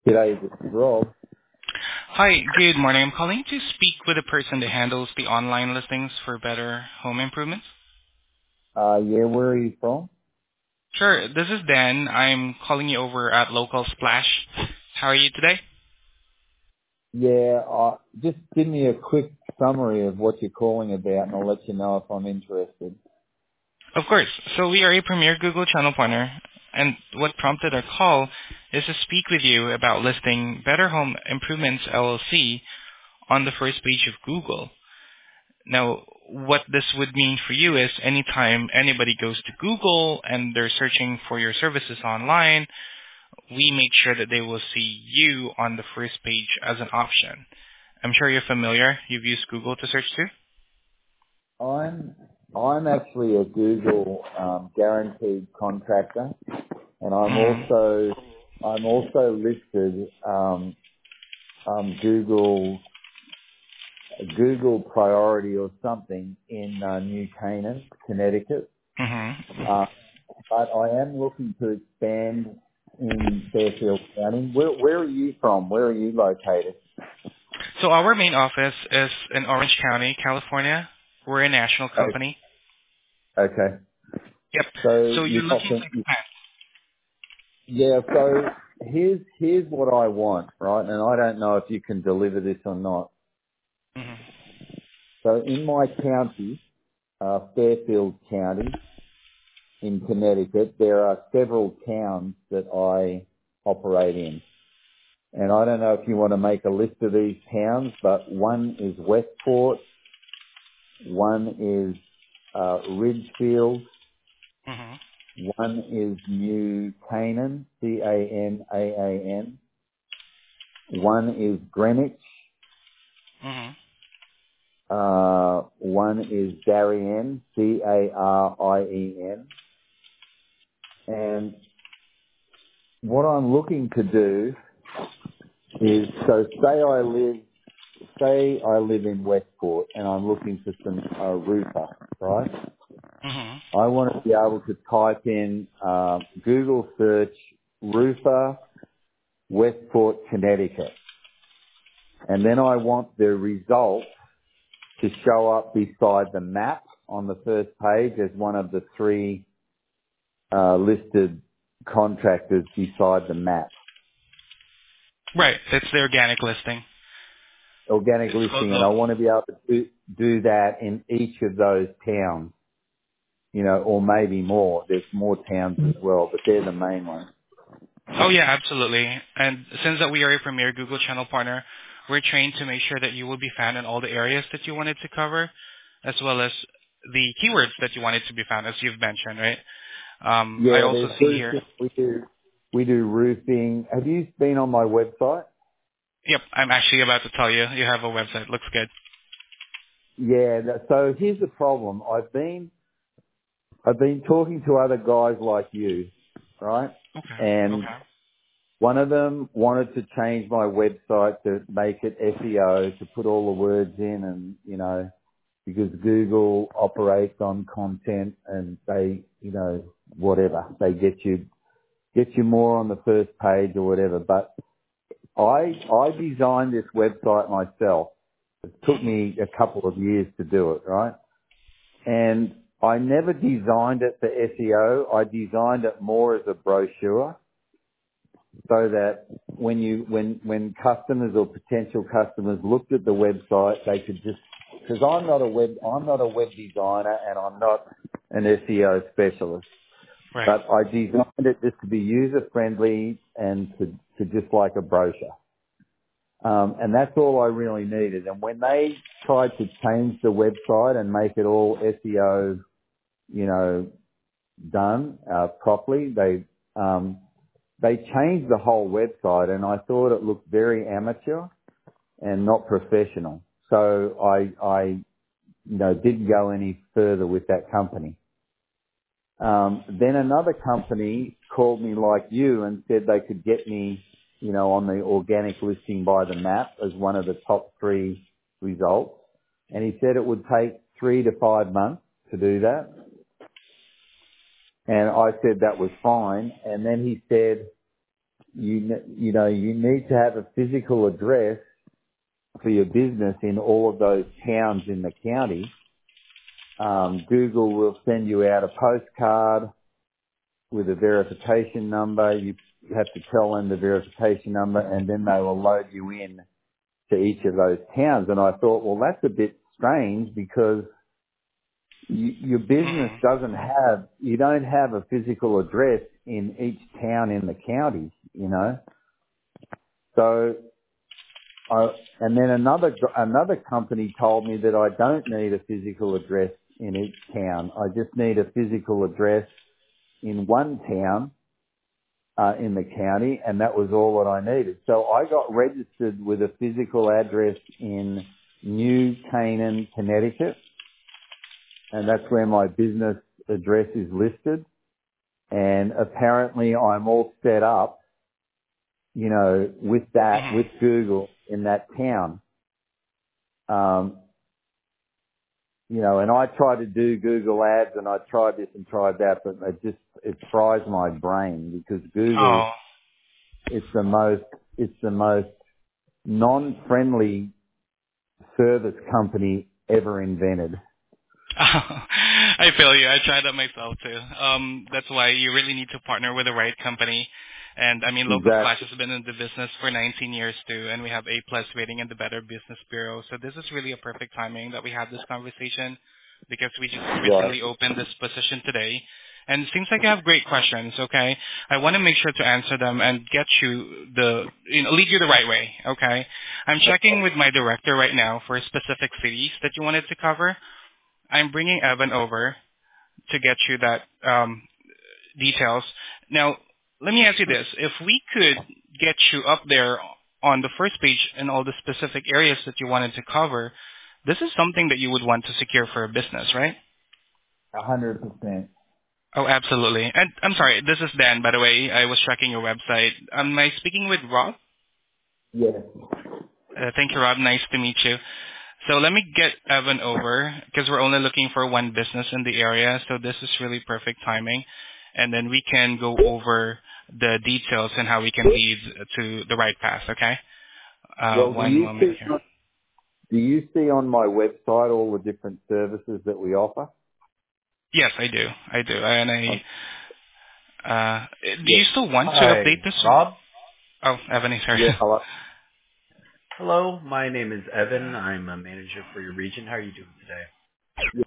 G'day, this is Rob. Hi, good morning. I'm calling to speak with the person that handles the online listings for Better Home Improvements. Yeah, where are you from? Sure, this is Dan. I'm calling you over at Local Splash. How are you today? Yeah, just give me a quick summary of what you're calling about and I'll let you know if I'm interested. Of course. So we are a premier Google channel partner, and what prompted our call is to speak with you about listing Better Home Improvements LLC on the first page of Google. Now, what this would mean for you is anytime anybody goes to Google and they're searching for your services online, we make sure that they will see you on the first page as an option. I'm sure you're familiar. You've used Google to search too? I'm actually a Google guaranteed contractor, and Mm-hmm. I'm also listed Google priority or something in New Canaan, Connecticut. Mm-hmm. Uh, but I am looking to expand in Fairfield County. Where are you from? Where are you located? So our main office is in Orange County, California. We're a national company. Okay. Yep. So So you're you're not looking to from, expand. yeah, so here's what I want, right? And I don't know if you can deliver this or not. Mm-hmm. So in my county, Fairfield County in Connecticut, there are several towns that I operate in. And I don't know if you want to make a list of these towns, but one is Westport, one is Ridgefield, Mm-hmm. one is New Canaan, Canaan. One is Greenwich. Mm-hmm. One is Darien, Darien. And what I'm looking to do is, so say I live in Westport and I'm looking for some roofer, right? Mm-hmm. I want to be able to type in Google search roofer Westport, Connecticut. And then I want the result to show up beside the map on the first page as one of the three listed contractors beside the map. Right. It's the organic listing. Organic It's called listing, and I local. want to be able to do that in each of those towns, or maybe more. There's more towns as well, but they're the main ones. Oh yeah, absolutely. And since that we are a premier Google channel partner, we're trained to make sure that you will be found in all the areas that you wanted to cover, as well as the keywords that you wanted to be found, as you've mentioned, right? I Yeah, also there's see here. roofing. We do roofing. Have you been on my website? Yep, I'm actually about to tell you. You have a website. Looks good. Yeah. So here's the problem. I've been talking to other guys like you, right? Okay. And Okay. one of them wanted to change my website to make it SEO, to put all the words in and, because Google operates on content and they, whatever, they get you more on the first page or whatever. But I designed this website myself. It took Mhm. me a couple of years to do it, right? And I never designed it for SEO. I designed it more as a brochure so that when customers or potential customers looked at the website, they could just, because I'm not a web designer and I'm not an SEO specialist, Right. but I designed it just to be user friendly and to just like a brochure. And that's all I really needed. And when they tried to change the website and make it all SEO, you know, done properly, they changed the whole website, and I thought it looked very amateur and not professional. So I didn't go any further with that company. Then another company called me like you and said they could get me, on the organic listing by the map as one of the top three results. And he said it would take 3 to 5 months to do that. And I said that was fine. And then he said, you need to have a physical address for your business in all of those towns in the county. Google will send you out a postcard with a verification number. You have to tell them the verification number, and then they will load you in to each of those towns. And I thought, well, that's a bit strange because your business you don't have a physical address in each town in the county, So, and then another company told me that I don't need a physical address in each town. I just need a physical address in one town in the county, and that was all that I needed. So I got registered with a physical address in New Canaan, Connecticut, and that's where my business address is listed. And apparently I'm all set up, with that, with Google in that town. And I try to do Google ads and I tried this and tried that, but it fries my brain because Google, it's the most non-friendly service company ever invented. I feel you. I tried that myself too. That's why you really need to partner with the right company. And I mean, Local Flash has been in the business for 19 years too, and we have A+ rating in the Better Business Bureau. So this is really a perfect timing that we have this conversation because we just recently opened this position today. And it seems like you have great questions, okay? I want to make sure to answer them and get you lead you the right way, okay? I'm checking with my director right now for specific cities that you wanted to cover. I'm bringing Evan over to get you that details. Now, let me ask you this. If we could get you up there on the first page in all the specific areas that you wanted to cover, this is something that you would want to secure for a business, right? 100%. Oh, absolutely. And I'm sorry, this is Dan, by the way. I was checking your website. Am I speaking with Rob? Yes. Thank you, Rob. Nice to meet you. So let me get Evan over because we're only looking for one business in the area. So this is really perfect timing. And then we can go over the details and how we can lead to the right path, okay? One moment here. Do you see on my website all the different services that we offer? Yes, I do. And do you still want to update this? Rob? Oh, Evan is here. Yeah, hello. Hello, my name is Evan. I'm a manager for your region. How are you doing today?